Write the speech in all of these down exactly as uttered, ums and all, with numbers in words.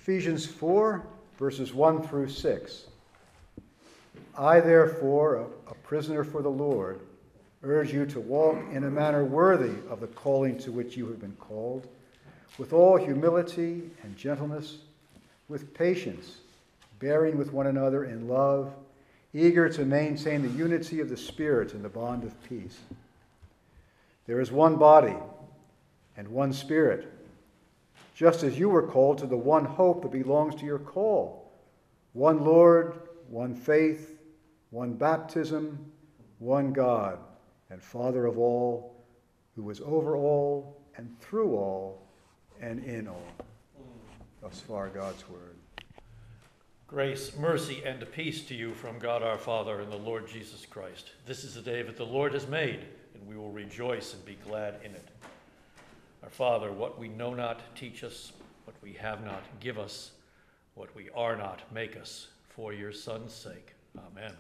Ephesians four, verses one through six. I, therefore, a, a prisoner for the Lord, urge you to walk in a manner worthy of the calling to which you have been called, with all humility and gentleness, with patience, bearing with one another in love, eager to maintain the unity of the Spirit in the bond of peace. There is one body and one Spirit, just as you were called to the one hope that belongs to your call, one Lord, one faith, one baptism, one God, and Father of all, who is over all and through all and in all. Thus far, God's word. Grace, mercy, and peace to you from God our Father and the Lord Jesus Christ. This is the day that the Lord has made, and we will rejoice and be glad in it. Our Father, what we know not, teach us. What we have not, give us. What we are not, make us. For your Son's sake. Amen.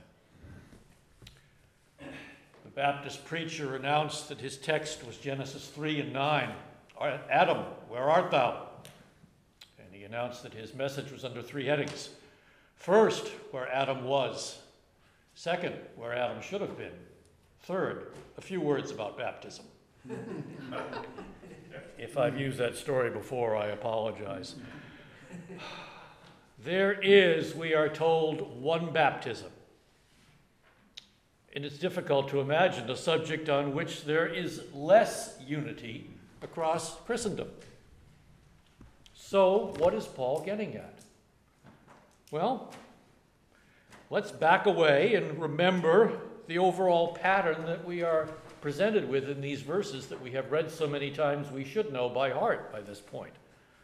The Baptist preacher announced that his text was Genesis three and nine. Adam, where art thou? And he announced that his message was under three headings. First, where Adam was. Second, where Adam should have been. Third, a few words about baptism. If I've used that story before, I apologize. There is, we are told, one baptism. And it's difficult to imagine a subject on which there is less unity across Christendom. So, what is Paul getting at? Well, let's back away and remember the overall pattern that we are presented with in these verses that we have read so many times we should know by heart by this point.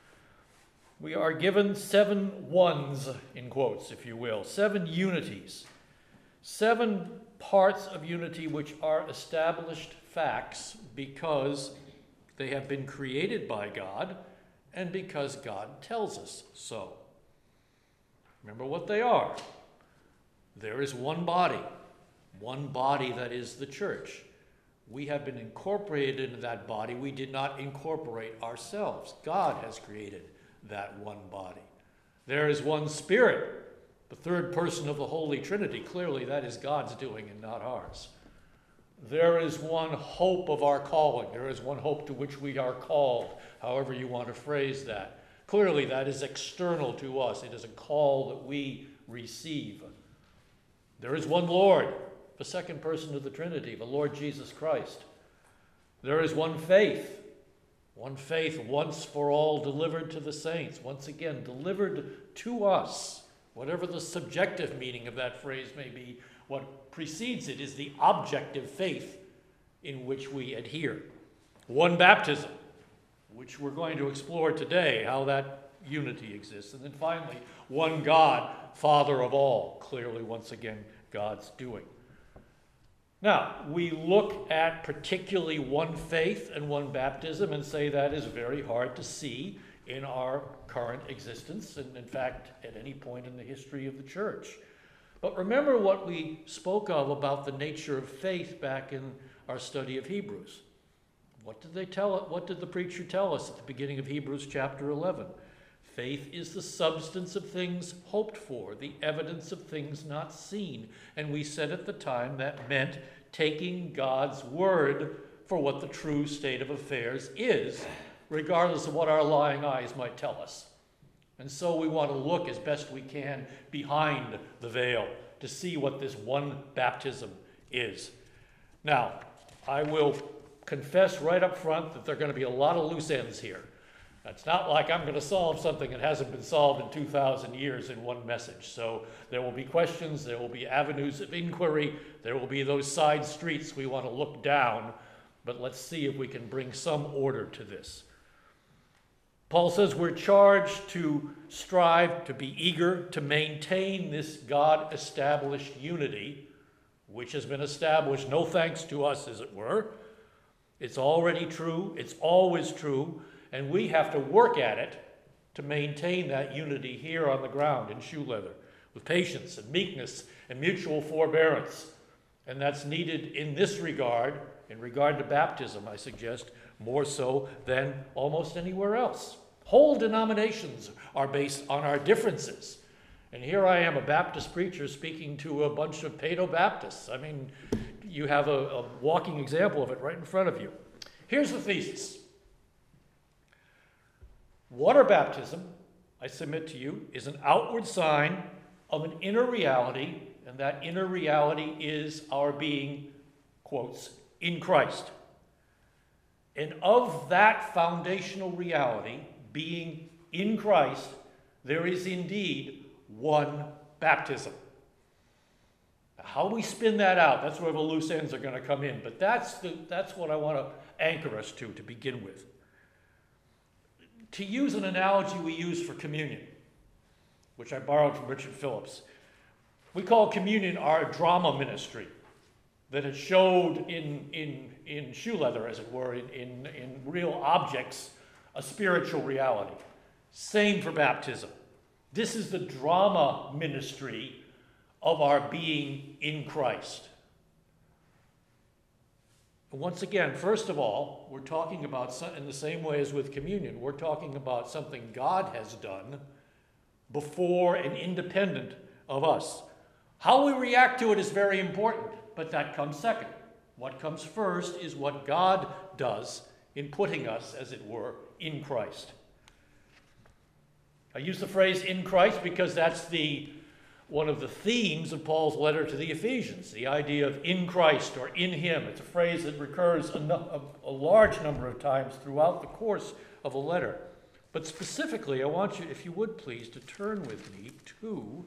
We are given seven ones, in quotes, if you will, seven unities, seven parts of unity which are established facts because they have been created by God and because God tells us so. Remember what they are. There is one body, one body that is the church. We have been incorporated into that body. We did not incorporate ourselves. God has created that one body. There is one Spirit, the third person of the Holy Trinity. Clearly, that is God's doing and not ours. There is one hope of our calling. There is one hope to which we are called, however you want to phrase that. Clearly, that is external to us. It is a call that we receive. There is one Lord, the second person of the Trinity, the Lord Jesus Christ. There is one faith, one faith once for all delivered to the saints, once again delivered to us. Whatever the subjective meaning of that phrase may be, what precedes it is the objective faith in which we adhere. One baptism, which we're going to explore today, how that unity exists. And then finally, one God, Father of all. Clearly, once again, God's doing. Now, we look at particularly one faith and one baptism and say that is very hard to see in our current existence, and in fact, at any point in the history of the church. But remember what we spoke of about the nature of faith back in our study of Hebrews. What did they tell? What did the preacher tell us at the beginning of Hebrews chapter eleven? Faith is the substance of things hoped for, the evidence of things not seen. And we said at the time that meant taking God's word for what the true state of affairs is, regardless of what our lying eyes might tell us. And so we want to look as best we can behind the veil to see what this one baptism is. Now, I will confess right up front that there are going to be a lot of loose ends here. It's not like I'm going to solve something that hasn't been solved in two thousand years in one message. So there will be questions, there will be avenues of inquiry, there will be those side streets we want to look down, but let's see if we can bring some order to this. Paul says we're charged to strive, to be eager, to maintain this God-established unity, which has been established, no thanks to us, as it were. It's already true, it's always true, and we have to work at it to maintain that unity here on the ground in shoe leather, with patience and meekness and mutual forbearance. And that's needed in this regard, in regard to baptism, I suggest, more so than almost anywhere else. Whole denominations are based on our differences. And here I am, a Baptist preacher, speaking to a bunch of Paedo-Baptists. I mean, you have a, a walking example of it right in front of you. Here's the thesis. Water baptism, I submit to you, is an outward sign of an inner reality, and that inner reality is our being, quotes, in Christ. And of that foundational reality, being in Christ, there is indeed one baptism. How we spin that out, that's where the loose ends are going to come in, but that's, the, that's what I want to anchor us to, to begin with. To use an analogy we use for communion, which I borrowed from Richard Phillips, we call communion our drama ministry that has showed in, in, in shoe leather, as it were, in, in, in real objects, a spiritual reality. Same for baptism. This is the drama ministry of our being in Christ. Once again, first of all, we're talking about, some, in the same way as with communion, we're talking about something God has done before and independent of us. How we react to it is very important, but that comes second. What comes first is what God does in putting us, as it were, in Christ. I use the phrase in Christ because that's the one of the themes of Paul's letter to the Ephesians, the idea of in Christ or in him. It's a phrase that recurs a, no, a, a large number of times throughout the course of a letter. But specifically, I want you, if you would please, to turn with me to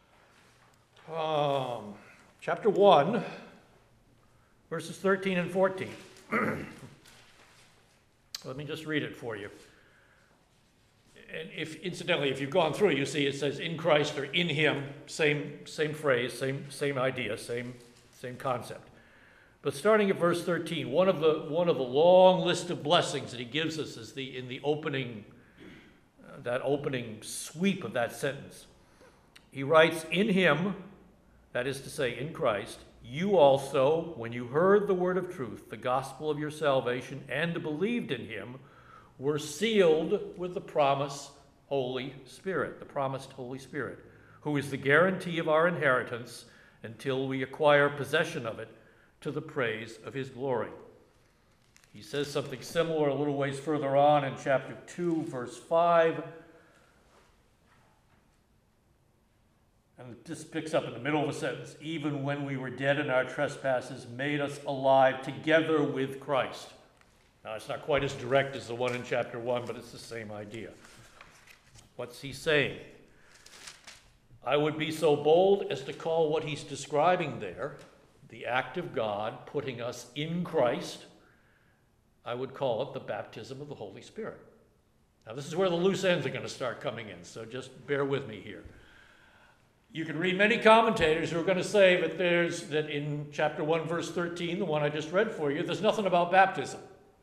um, chapter one, verses thirteen and fourteen. Let me just read it for you. And if, incidentally, if you've gone through, you see it says in Christ or in him, same, same phrase, same, same idea, same, same concept. But starting at verse thirteen, one of the, one of the long list of blessings that he gives us is the, in the opening, uh, that opening sweep of that sentence. He writes, in him, that is to say, in Christ, you also, when you heard the word of truth, the gospel of your salvation, and believed in him, were sealed with the promised Holy Spirit, the promised Holy Spirit, who is the guarantee of our inheritance until we acquire possession of it to the praise of his glory. He says something similar a little ways further on in chapter two, verse five. And this picks up in the middle of a sentence. Even when we were dead in our trespasses, made us alive together with Christ. Now, it's not quite as direct as the one in chapter one, but it's the same idea. What's he saying? I would be so bold as to call what he's describing there, the act of God putting us in Christ, I would call it the baptism of the Holy Spirit. Now, this is where the loose ends are going to start coming in, so just bear with me here. You can read many commentators who are going to say that there's, that in chapter one, verse thirteen, the one I just read for you, there's nothing about baptism.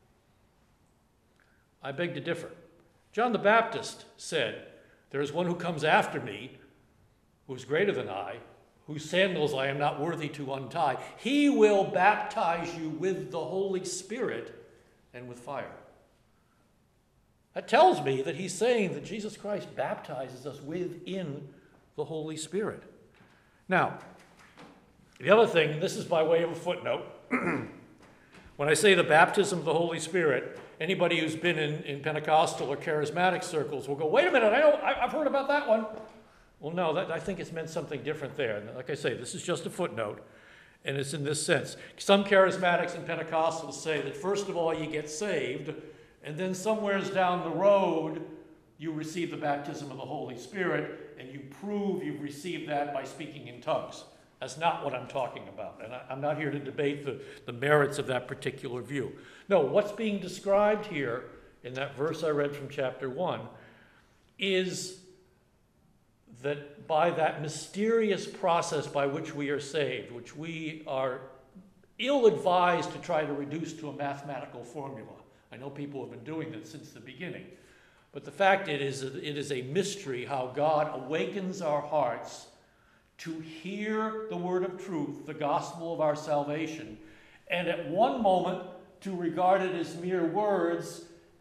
I beg to differ. John the Baptist said, there is one who comes after me, who is greater than I, whose sandals I am not worthy to untie. He will baptize you with the Holy Spirit and with fire. That tells me that he's saying that Jesus Christ baptizes us within the Holy Spirit. Now, the other thing, and this is by way of a footnote, when I say the baptism of the Holy Spirit, anybody who's been in, in Pentecostal or charismatic circles will go, wait a minute, I know, I've heard about that one. Well, no, that, I think it's meant something different there. And like I say, this is just a footnote, and it's in this sense. Some charismatics and Pentecostals say that first of all you get saved, and then somewheres down the road you receive the baptism of the Holy Spirit, and you prove you've received that by speaking in tongues. That's not what I'm talking about, and I, I'm not here to debate the, the merits of that particular view. No, what's being described here in that verse I read from chapter one is that by that mysterious process by which we are saved, which we are ill-advised to try to reduce to a mathematical formula. I know people have been doing that since the beginning. But the fact it is, it is a mystery how God awakens our hearts to hear the word of truth, the gospel of our salvation, and at one moment to regard it as mere words,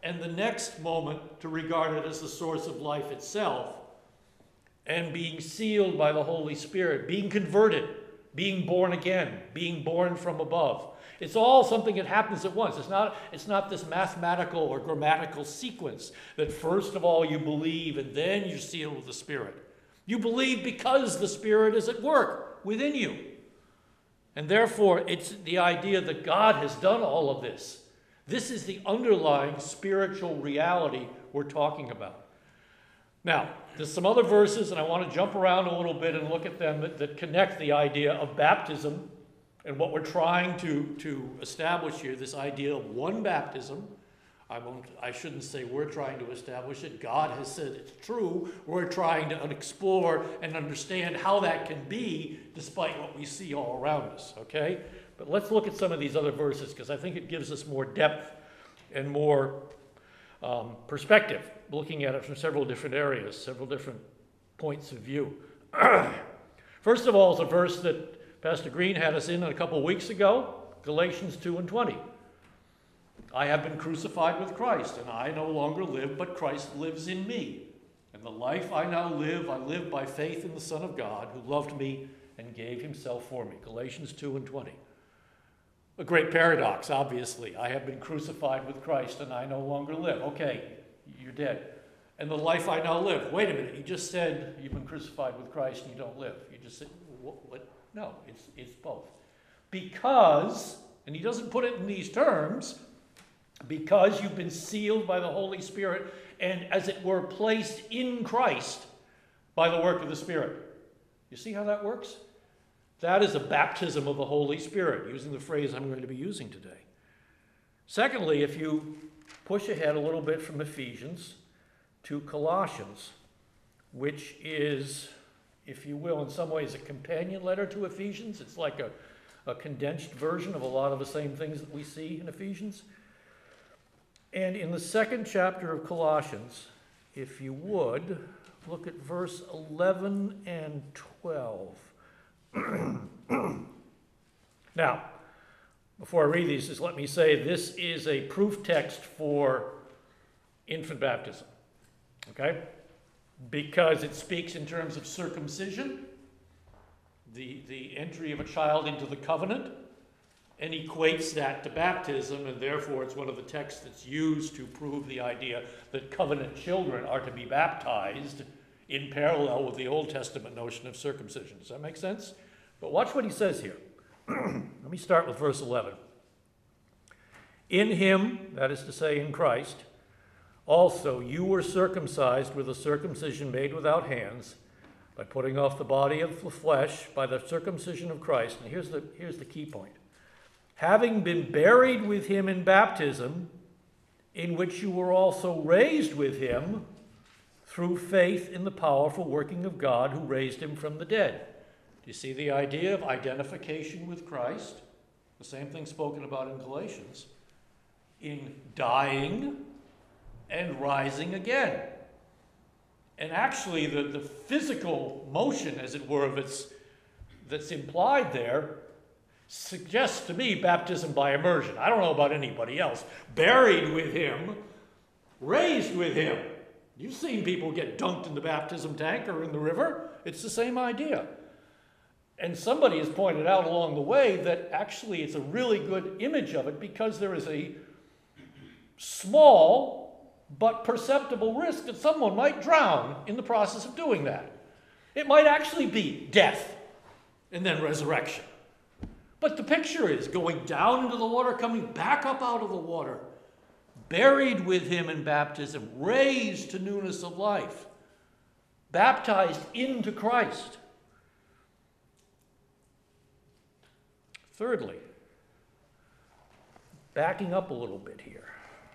and the next moment to regard it as the source of life itself, and being sealed by the Holy Spirit, being converted, being born again, being born from above. It's all something that happens at once. It's not, it's not this mathematical or grammatical sequence that first of all you believe and then you're sealed with the Spirit. You believe because the Spirit is at work within you. And therefore, it's the idea that God has done all of this. This is the underlying spiritual reality we're talking about. Now, there's some other verses, and I want to jump around a little bit and look at them that, that connect the idea of baptism and what we're trying to, to establish here, this idea of one baptism. I won't, I shouldn't say we're trying to establish it. God has said it's true. We're trying to explore and understand how that can be despite what we see all around us, okay? But let's look at some of these other verses because I think it gives us more depth and more um, perspective, looking at it from several different areas, several different points of view. First of all, is a verse that Pastor Green had us in a couple weeks ago, Galatians two and twenty. I have been crucified with Christ, and I no longer live, but Christ lives in me. And the life I now live, I live by faith in the Son of God, who loved me and gave himself for me. Galatians two and twenty. A great paradox, obviously. I have been crucified with Christ, and I no longer live. Okay, you're dead. And the life I now live. Wait a minute, you just said you've been crucified with Christ and you don't live. You just said, what? what? No, it's, it's both. Because, and he doesn't put it in these terms, because you've been sealed by the Holy Spirit and, as it were, placed in Christ by the work of the Spirit. You see how that works? That is a baptism of the Holy Spirit, using the phrase I'm going to be using today. Secondly, if you push ahead a little bit from Ephesians to Colossians, which is, if you will, in some ways a companion letter to Ephesians. It's like a, a condensed version of a lot of the same things that we see in Ephesians. And in the second chapter of Colossians, if you would, look at verse eleven and twelve. Now, before I read these, just let me say this is a proof text for infant baptism, okay? Because it speaks in terms of circumcision, the, the entry of a child into the covenant, and equates that to baptism, and therefore it's one of the texts that's used to prove the idea that covenant children are to be baptized in parallel with the Old Testament notion of circumcision. Does that make sense? But watch what he says here. Let me start with verse eleven. In him, that is to say in Christ, also you were circumcised with a circumcision made without hands, by putting off the body of the flesh by the circumcision of Christ. And here's the, here's the key point. Having been buried with him in baptism, in which you were also raised with him through faith in the powerful working of God who raised him from the dead. Do you see the idea of identification with Christ? The same thing spoken about in Galatians. In dying and rising again. And actually the, the physical motion, as it were, of its, that's implied there suggests to me baptism by immersion. I don't know about anybody else. Buried with him, raised with him. You've seen people get dunked in the baptism tank or in the river. It's the same idea. And somebody has pointed out along the way that actually it's a really good image of it because there is a small but perceptible risk that someone might drown in the process of doing that. It might actually be death and then resurrection. But the picture is going down into the water, coming back up out of the water, buried with him in baptism, raised to newness of life, baptized into Christ. Thirdly, backing up a little bit here.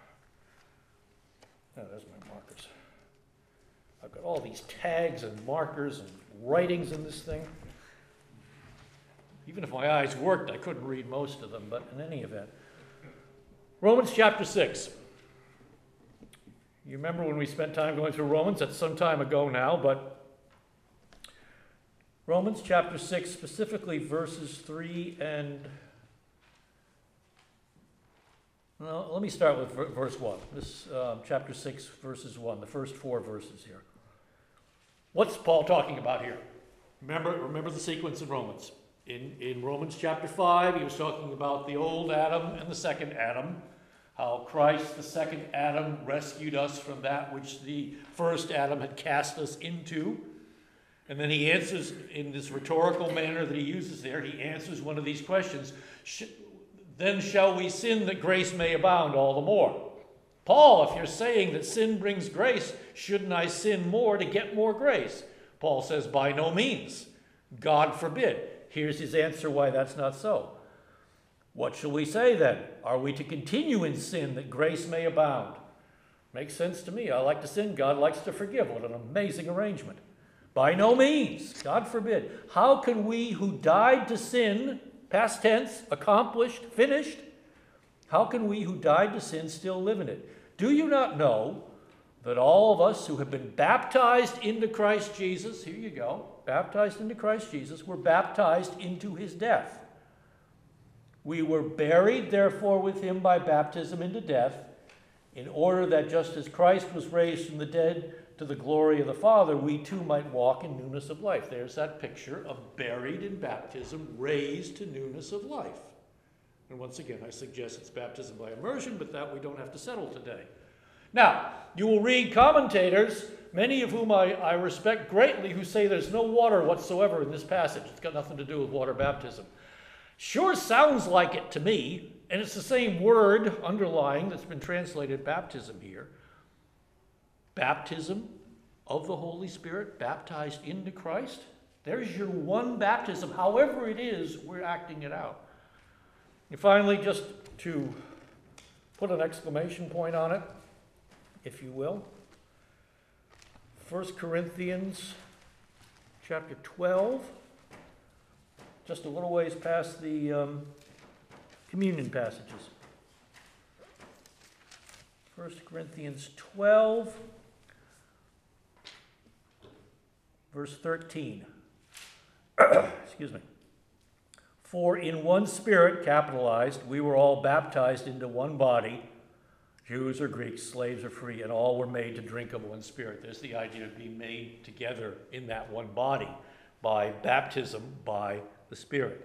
Oh, there's my markers. I've got all these tags and markers and writings in this thing. Even if my eyes worked, I couldn't read most of them, but in any event. Romans chapter six. You remember when we spent time going through Romans? That's some time ago now, but Romans chapter six, specifically verses three and Well, let me start with ver- verse one. This um, chapter six, verses one, the first four verses here. What's Paul talking about here? Remember, remember the sequence in Romans. In, in Romans chapter five, he was talking about the old Adam and the second Adam, how Christ, the second Adam, rescued us from that which the first Adam had cast us into. And then he answers in this rhetorical manner that he uses there, he answers one of these questions. Then shall we sin that grace may abound all the more? Paul, if you're saying that sin brings grace, shouldn't I sin more to get more grace? Paul says, by no means. God forbid. Here's his answer why that's not so. What shall we say then? Are we to continue in sin that grace may abound? Makes sense to me. I like to sin. God likes to forgive. What an amazing arrangement. By no means. God forbid. How can we who died to sin, past tense, accomplished, finished, how can we who died to sin still live in it? Do you not know that all of us who have been baptized into Christ Jesus, here you go, baptized into Christ Jesus, were baptized into his death? We were buried, therefore, with him by baptism into death, in order that just as Christ was raised from the dead to the glory of the Father, we too might walk in newness of life. There's that picture of buried in baptism, raised to newness of life. And once again, I suggest it's baptism by immersion, but that we don't have to settle today. Now, you will read commentators, many of whom I, I respect greatly, who say there's no water whatsoever in this passage. It's got nothing to do with water baptism. Sure sounds like it to me, and it's the same word underlying that's been translated baptism here. Baptism of the Holy Spirit, baptized into Christ. There's your one baptism. However it is, we're acting it out. And finally, just to put an exclamation point on it, if you will, First Corinthians chapter twelve, just a little ways past the um, communion passages. First Corinthians twelve, verse thirteen. Excuse me. For in one Spirit, capitalized, we were all baptized into one body, Jews or Greeks, slaves or free, and all were made to drink of one Spirit. There's the idea of being made together in that one body by baptism by the Spirit.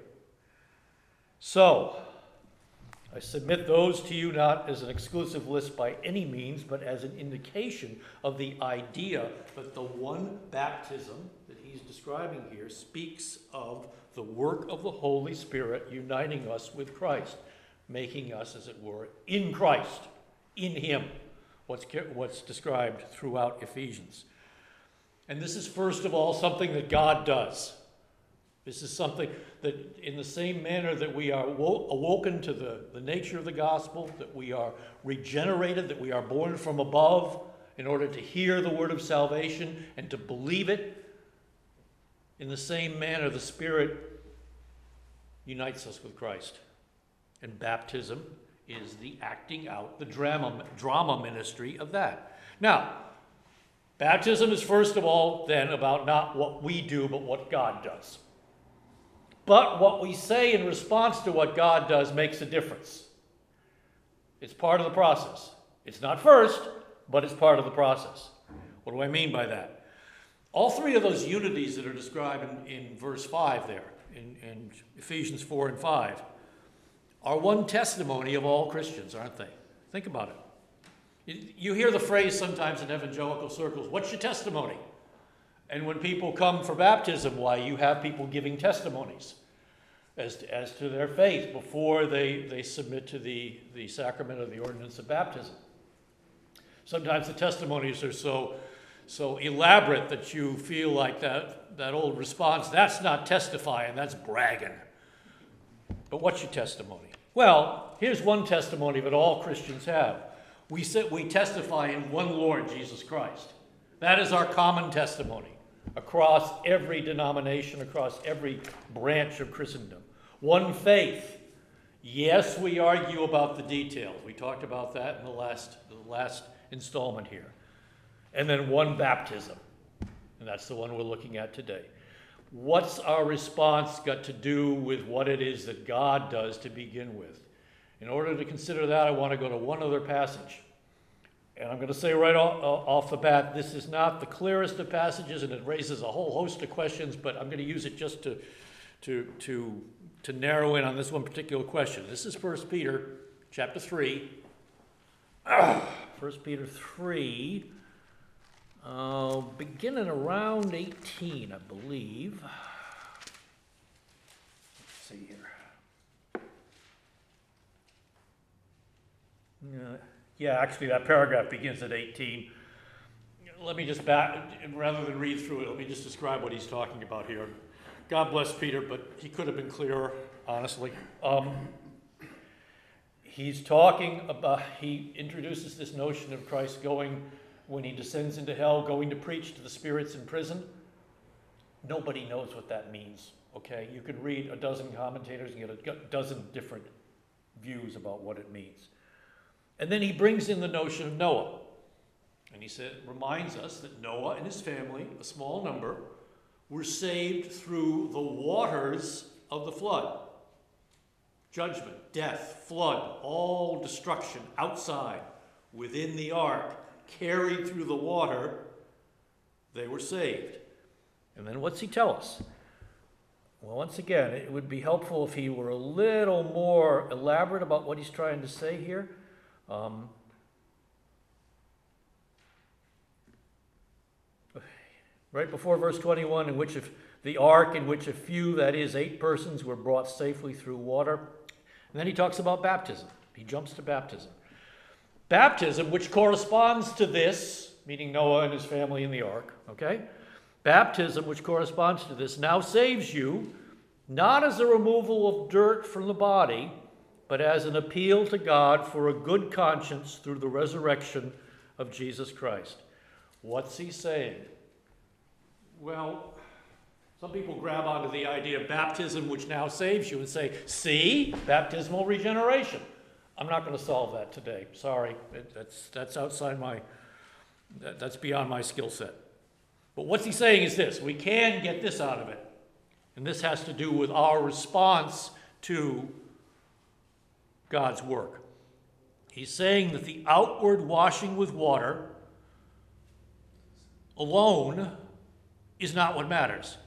So, I submit those to you not as an exclusive list by any means, but as an indication of the idea that the one baptism that he's describing here speaks of the work of the Holy Spirit uniting us with Christ, making us, as it were, in Christ, in him, what's, what's described throughout Ephesians. And this is, first of all, something that God does. This is something that, in the same manner that we are awoken to the, the nature of the gospel, that we are regenerated, that we are born from above in order to hear the word of salvation and to believe it, in the same manner the Spirit unites us with Christ. And baptism is the acting out, the drama, drama ministry of that. Now, baptism is first of all then about not what we do, but what God does. But what we say in response to what God does makes a difference. It's part of the process. It's not first, but it's part of the process. What do I mean by that? All three of those unities that are described in, in verse five there, in, in Ephesians four and five, are one testimony of all Christians, aren't they? Think about it. You, you hear the phrase sometimes in evangelical circles, what's your testimony? And when people come for baptism, why, you have people giving testimonies as to, as to their faith before they, they submit to the, the sacrament of the ordinance of baptism. Sometimes the testimonies are so, so elaborate that you feel like that, that old response, that's not testifying, that's bragging. But what's your testimony? Well, here's one testimony that all Christians have. We, sit, we testify in one Lord, Jesus Christ. That is our common testimony across every denomination, across every branch of Christendom. One faith. Yes, we argue about the details. We talked about that in the last, the last installment here. And then one baptism. And that's the one we're looking at today. What's our response got to do with what it is that God does to begin with? In order to consider that, I want to go to one other passage. And I'm going to say right off, off the bat, this is not the clearest of passages, and it raises a whole host of questions, but I'm going to use it just to, to, to, to narrow in on this one particular question. This is First Peter chapter three. First Peter three, uh, beginning around eighteen, I believe. Let's see here. Yeah. Yeah, actually, that paragraph begins at eighteen. Let me just back, rather than read through it, let me just describe what he's talking about here. God bless Peter, but he could have been clearer, honestly. Um, he's talking about, he introduces this notion of Christ going, when he descends into hell, going to preach to the spirits in prison. Nobody knows what that means, okay? You could read a dozen commentators and get a dozen different views about what it means. And then he brings in the notion of Noah. And he said, reminds us that Noah and his family, a small number, were saved through the waters of the flood. Judgment, death, flood, all destruction outside, within the ark, carried through the water, they were saved. And then what's he tell us? Well, once again, it would be helpful if he were a little more elaborate about what he's trying to say here. Um, right before verse twenty-one, in which if the ark in which a few, that is eight persons, were brought safely through water. And then he talks about baptism. He jumps to baptism. Baptism, which corresponds to this, meaning Noah and his family in the ark, okay? Baptism, which corresponds to this, now saves you, not as a removal of dirt from the body, but as an appeal to God for a good conscience through the resurrection of Jesus Christ. What's he saying? Well, some people grab onto the idea of baptism, which now saves you, and say, see, baptismal regeneration. I'm not going to solve that today. Sorry, it, that's, that's outside my, that, that's beyond my skill set. But what's he saying is this: we can get this out of it. And this has to do with our response to God's work. He's saying that the outward washing with water alone is not what matters.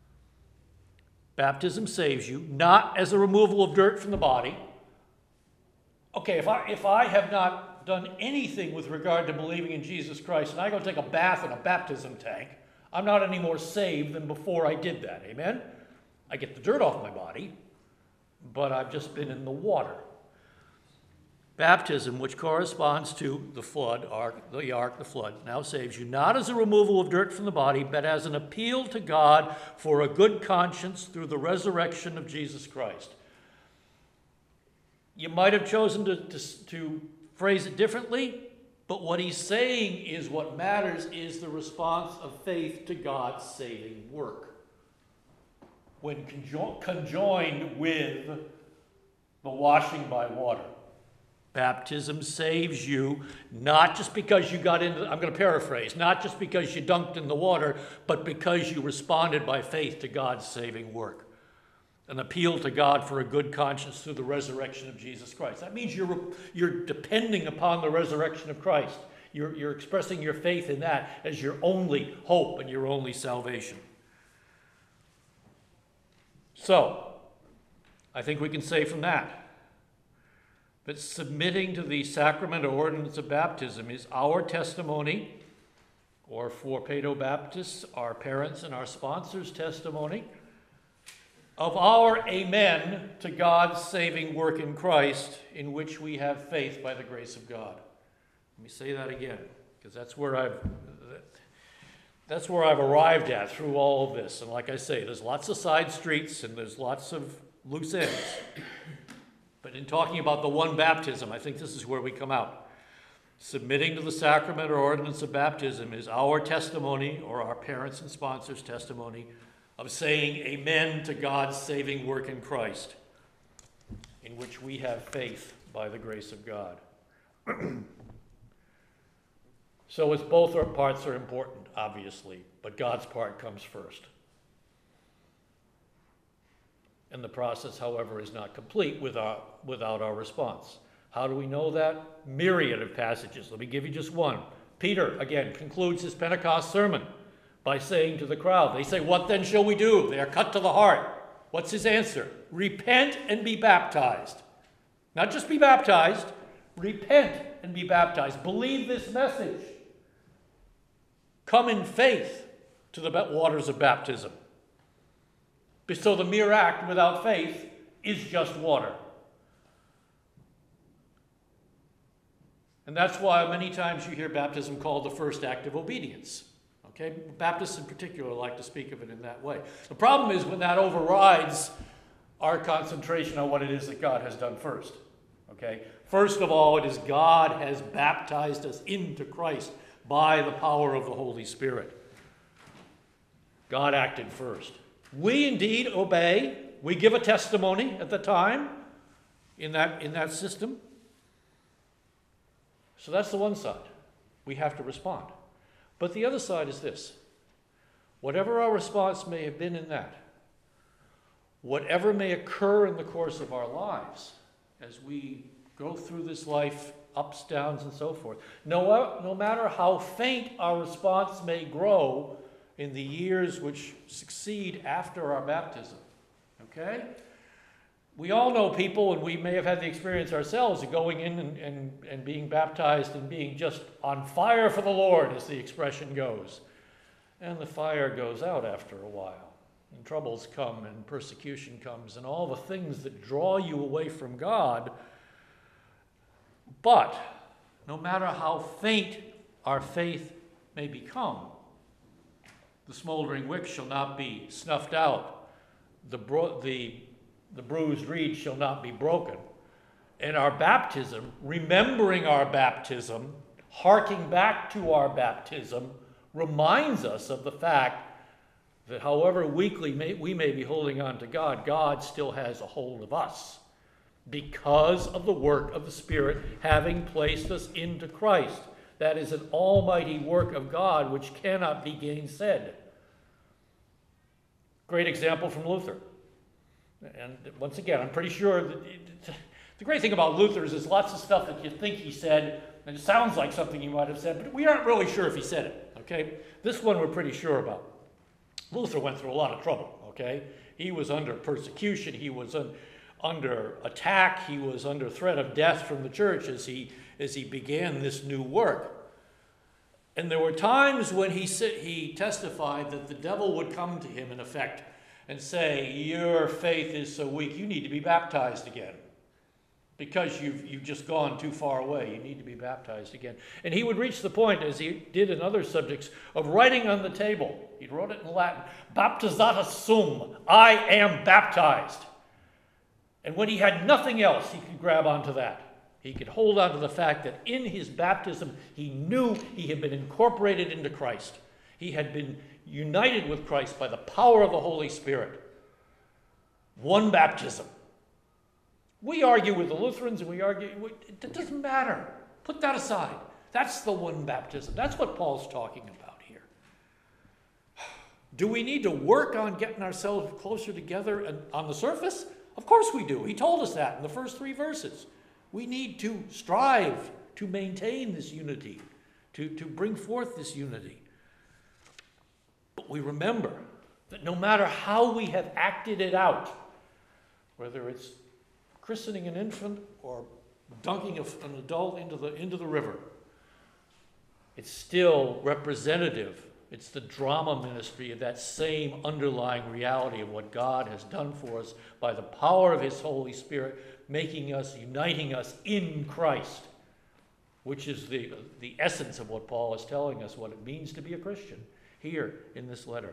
Baptism saves you, not as a removal of dirt from the body. Okay, if I, if I have not done anything with regard to believing in Jesus Christ, and I go take a bath in a baptism tank, I'm not any more saved than before I did that, amen? I get the dirt off my body, but I've just been in the water. Baptism, which corresponds to the flood, ark, the ark, the flood, now saves you, not as a removal of dirt from the body, but as an appeal to God for a good conscience through the resurrection of Jesus Christ. You might have chosen to, to, to phrase it differently, but what he's saying is what matters is the response of faith to God's saving work. When conjo- conjoined with the washing by water. Baptism saves you, not just because you got into, I'm going to paraphrase, not just because you dunked in the water, but because you responded by faith to God's saving work. An appeal to God for a good conscience through the resurrection of Jesus Christ. That means you're, you're depending upon the resurrection of Christ. You're, you're expressing your faith in that as your only hope and your only salvation. So, I think we can say from that that submitting to the sacrament or ordinance of baptism is our testimony, or for Paedo-Baptists, our parents and our sponsors' testimony, of our amen to God's saving work in Christ, in which we have faith by the grace of God. Let me say that again, because that's where I've that's where I've arrived at through all of this. And like I say, there's lots of side streets and there's lots of loose ends. But in talking about the one baptism, I think this is where we come out. Submitting to the sacrament or ordinance of baptism is our testimony, or our parents' and sponsors' testimony, of saying amen to God's saving work in Christ, in which we have faith by the grace of God. So it's both our parts are important, obviously, but God's part comes first. And the process, however, is not complete without, without our response. How do we know that? Myriad of passages. Let me give you just one. Peter, again, concludes his Pentecost sermon by saying to the crowd, they say, "What then shall we do?" They are cut to the heart. What's his answer? Repent and be baptized. Not just be baptized, repent and be baptized. Believe this message. Come in faith to the waters of baptism. So the mere act without faith is just water. And that's why many times you hear baptism called the first act of obedience. Okay? Baptists in particular like to speak of it in that way. The problem is when that overrides our concentration on what it is that God has done first. Okay? First of all, it is God has baptized us into Christ by the power of the Holy Spirit. God acted first. We indeed obey. We give a testimony at the time in that, in that system. So that's the one side. We have to respond. But the other side is this. Whatever our response may have been in that, whatever may occur in the course of our lives as we go through this life, ups, downs, and so forth, no, no matter how faint our response may grow in the years which succeed after our baptism, okay? We all know people, and we may have had the experience ourselves of going in and, and, and being baptized and being just on fire for the Lord, as the expression goes. And the fire goes out after a while. And troubles come and persecution comes and all the things that draw you away from God. But no matter how faint our faith may become, the smoldering wick shall not be snuffed out. The, bro- the The bruised reed shall not be broken. And our baptism, remembering our baptism, harking back to our baptism, reminds us of the fact that however weakly may, we may be holding on to God, God still has a hold of us because of the work of the Spirit having placed us into Christ. That is an almighty work of God which cannot be gainsaid. Great example from Luther. And once again, I'm pretty sure that it, the great thing about Luther is there's lots of stuff that you think he said, and it sounds like something he might have said, but we aren't really sure if he said it, okay? This one we're pretty sure about. Luther went through a lot of trouble, okay? He was under persecution, he was un, under attack, he was under threat of death from the church as he, as he began this new work. And there were times when he, he testified that the devil would come to him, in effect, and say, your faith is so weak, you need to be baptized again. Because you've, you've just gone too far away, you need to be baptized again. And he would reach the point, as he did in other subjects, of writing on the table. He wrote it in Latin, baptizata sum, I am baptized. And when he had nothing else, he could grab onto that. He could hold on to the fact that in his baptism, he knew he had been incorporated into Christ. He had been united with Christ by the power of the Holy Spirit. One baptism. We argue with the Lutherans and we argue, it doesn't matter. Put that aside. That's the one baptism. That's what Paul's talking about here. Do we need to work on getting ourselves closer together and on the surface? Of course we do. He told us that in the first three verses. We need to strive to maintain this unity, to, to bring forth this unity. But we remember that no matter how we have acted it out, whether it's christening an infant or dunking an adult into the, into the river, it's still representative. It's the drama ministry of that same underlying reality of what God has done for us by the power of his Holy Spirit, making us, uniting us in Christ, which is the, the essence of what Paul is telling us, what it means to be a Christian here in this letter.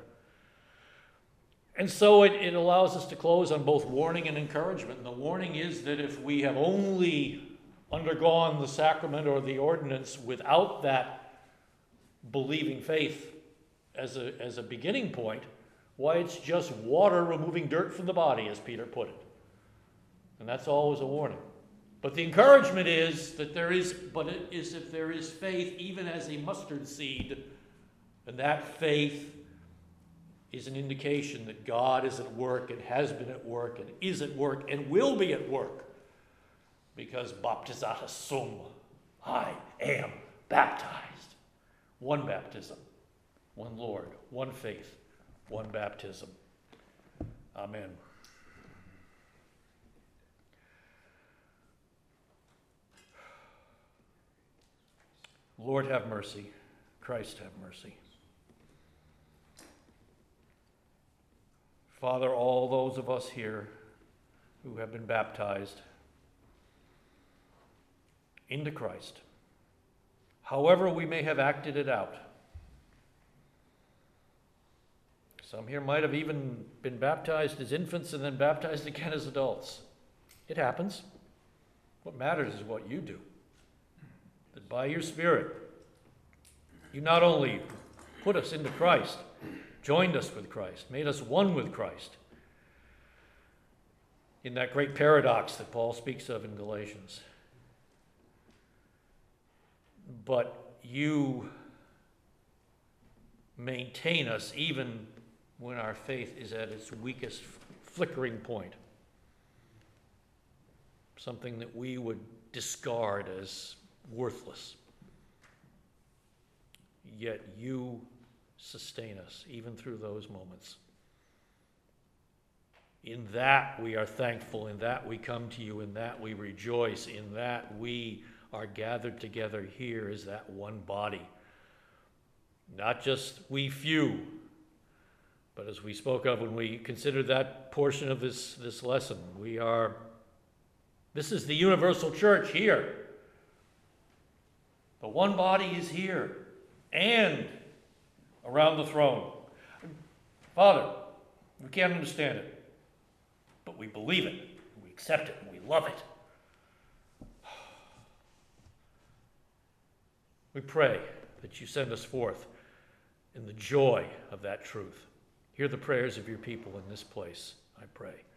And so it, it allows us to close on both warning and encouragement. And the warning is that if we have only undergone the sacrament or the ordinance without that believing faith as a, as a beginning point, why, it's just water removing dirt from the body, as Peter put it. And that's always a warning. But the encouragement is that there is, but it is if there is faith, even as a mustard seed, and that faith is an indication that God is at work and has been at work and is at work and will be at work. Because baptizata sum, I am baptized. One baptism, one Lord, one faith, one baptism. Amen. Lord, have mercy. Christ, have mercy. Father, all those of us here who have been baptized into Christ, however we may have acted it out. Some here might have even been baptized as infants and then baptized again as adults. It happens. What matters is what you do. That by your Spirit, you not only put us into Christ, joined us with Christ, made us one with Christ, in that great paradox that Paul speaks of in Galatians, but you maintain us even when our faith is at its weakest flickering point, something that we would discard as worthless. Yet you sustain us even through those moments. In that we are thankful, in that we come to you, in that we rejoice, in that we are gathered together here as that one body. Not just we few, but as we spoke of when we considered that portion of this, this lesson, we are, this is the universal church here. The one body is here and around the throne. Father, we can't understand it, but we believe it, we accept it, and we love it. We pray that you send us forth in the joy of that truth. Hear the prayers of your people in this place, I pray.